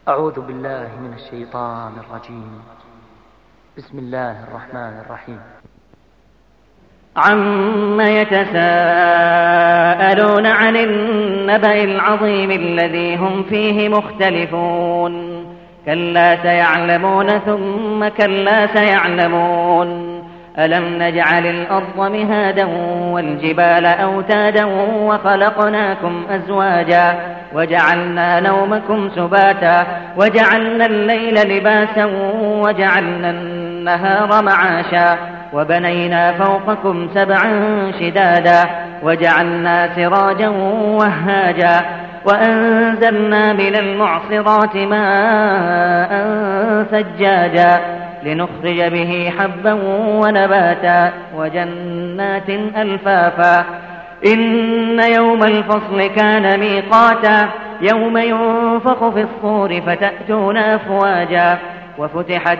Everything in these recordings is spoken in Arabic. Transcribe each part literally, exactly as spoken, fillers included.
أعوذ بالله من الشيطان الرجيم. بسم الله الرحمن الرحيم. عم يتساءلون عن النبأ العظيم الذي هم فيه مختلفون كلا سيعلمون ثم كلا سيعلمون ألم نجعل الأرض مهادا والجبال أوتادا وخلقناكم أزواجا وجعلنا نومكم سباتا وجعلنا الليل لباسا وجعلنا النهار معاشا وبنينا فوقكم سبعا شدادا وجعلنا سراجا وهاجا وأنزلنا من المعصرات ماء ثجاجا لنخرج به حبا ونباتا وجنات ألفافا إن يوم الفصل كان ميقاتا يوم ينفخ في الصور فتأتون أفواجا وفتحت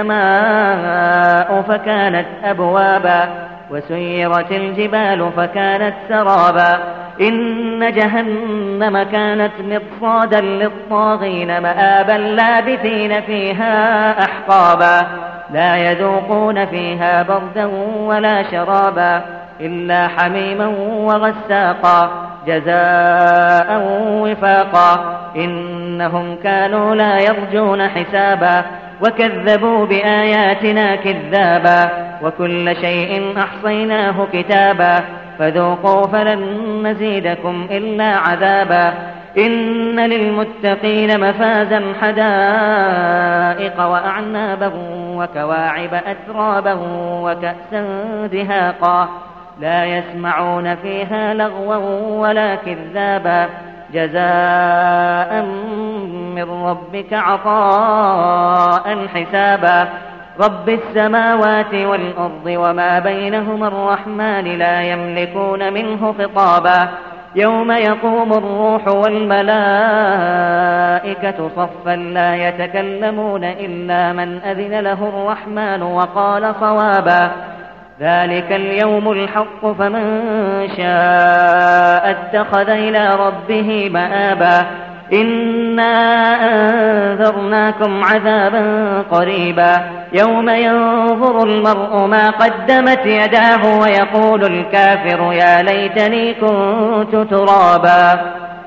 السماء فكانت أبوابا وسيرت الجبال فكانت سرابا إن جهنم كانت مرصادا للطاغين مآبا لابثين فيها أحقابا لا يذوقون فيها بردا ولا شرابا إلا حميما وغساقا جزاء وفاقا إنهم كانوا لا يرجون حسابا وكذبوا بآياتنا كذابا وكل شيء أحصيناه كتابا فذوقوا فلن نزيدكم إلا عذابا إن للمتقين مفازا حدائق وأعنابا وكواعب أترابا وكأسا دهاقا لا يسمعون فيها لغوا ولا كذابا جزاء من ربك عطاء حسابا رب السماوات والأرض وما بينهما الرحمن لا يملكون منه خطابا يوم يقوم الروح والملائكة صفا لا يتكلمون إلا من أذن له الرحمن وقال صوابا ذلك اليوم الحق فمن شاء اتخذ إلى ربه مآبا إنا أنذرناكم عذابا قريبا يوم ينظر المرء ما قدمت يداه ويقول الكافر يا ليتني كنت ترابا.